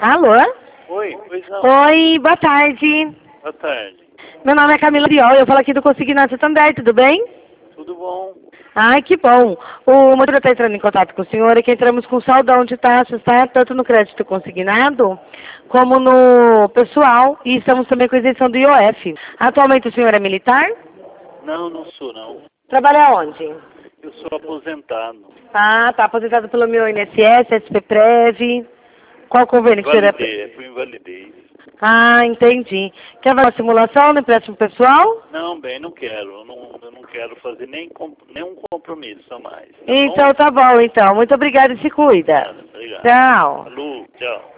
Alô? Oi, pois não. Oi, boa tarde. Boa tarde. Meu nome é Camila Biol, eu falo aqui do Consignado Santander, tudo bem? Tudo bom? Ai, que bom. O motor está entrando em contato com o senhor, é que entramos com saldão de taxas, tá? Tanto no crédito consignado, como no pessoal, e estamos também com isenção do IOF. Atualmente o senhor é militar? Não, não sou não. Trabalha onde? Eu sou aposentado. Ah, tá aposentado pelo meu INSS, SPPREV. Qual convênio que o senhor é? Invalidez, por invalidez. Ah, entendi. Quer fazer uma simulação no empréstimo pessoal? Não, bem, não quero. Eu não quero fazer nenhum compromisso a mais. Tá Então bom? tá bom, então. Muito obrigada e se cuida. Obrigado. Tchau. Alô, tchau.